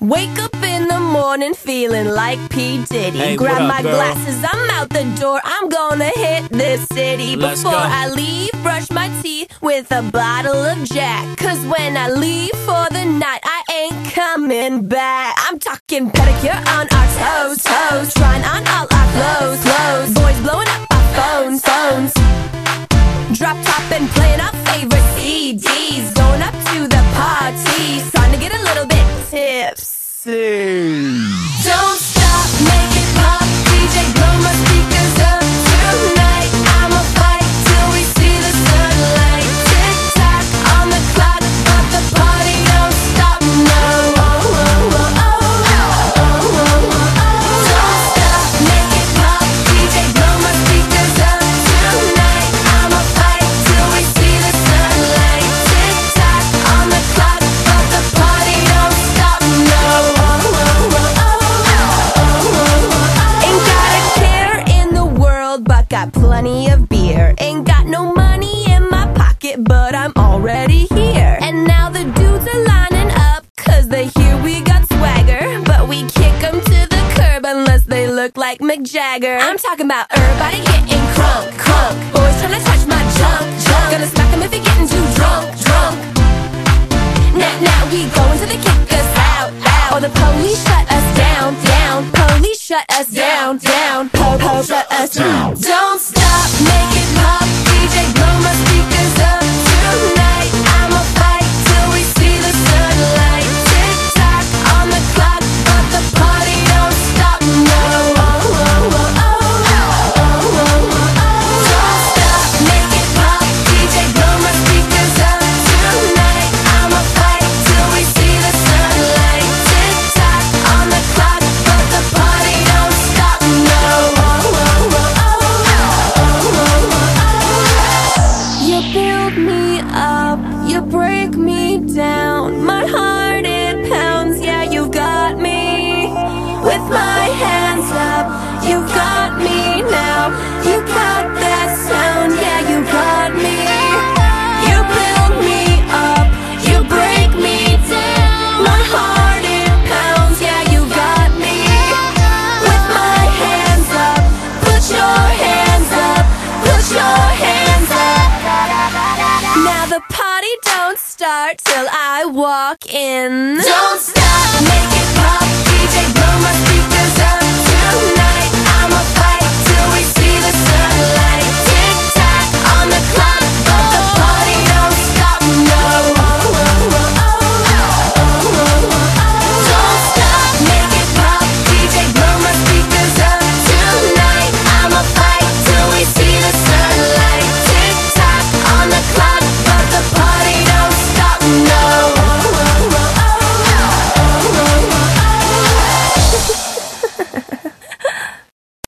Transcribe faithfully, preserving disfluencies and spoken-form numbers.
Wake up in the morning feeling like P. Diddy. Hey, Grab what up, my girl? glasses, I'm out the door. I'm gonna hit this city. Let's Before go. I leave, brush my teeth with a bottle of Jack. Cause when I leave for the night, I ain't coming back. I'm talking pedicure on our toes, toes. Trying on all our clothes, clothes. Boys blowing up our phones, phones. Drop top and playing our favorite C Ds. Going up to the parties, trying to get a little bit tipsy. Don't stop, make it pop, D J blow my speakers up tonight. I'ma fight till we see the sunlight. Tick tock on the clock, but the party don't stop. No, oh, oh, oh, oh, oh, oh, oh, oh. Don't stop, make it pop, D J blow my speakers up tonight. I'ma fight till we see the sunlight. Tick tock on the clock, but the party don't stop. No, oh, oh, oh, oh, oh, oh. Ain't got a care in the world, but got plenty of beer. Ain't got no money in my pocket, but I'm already here. And now the dudes are lining up, cause they hear we got swagger. But we kick them to the curb unless they look like Mick Jagger. I'm talking about everybody getting crunk, crunk. Boys trying to touch my junk, junk. Gonna smack him if he getting too drunk, drunk. Now, now we going to the kick us out, out. Or the police shut us down, down. Police shut us down, down. Po, po, shut us down. Don't stop, make it pop. D J blow my speakers up tonight. I'ma fight till we see the sunlight. Tick tock on the clock, but the party don't stop. No, oh, oh, oh, oh, oh, oh, oh, oh. Don't stop, make it pop. D J blow my speakers up tonight. I'ma fight till we see the sunlight. Tick tock on the clock, but the party don't stop. No, oh, oh, oh, oh, oh, oh, oh. You build me up, you break me down. My heart it pounds, yeah, you got me. With my hands up, you got me now. You got that sound, yeah, you got me. You build me up, you break me down. My heart it pounds, yeah, you got me. With my hands up, put your hands up, put your hands up. Now the party don't start till I walk in. Don't stop.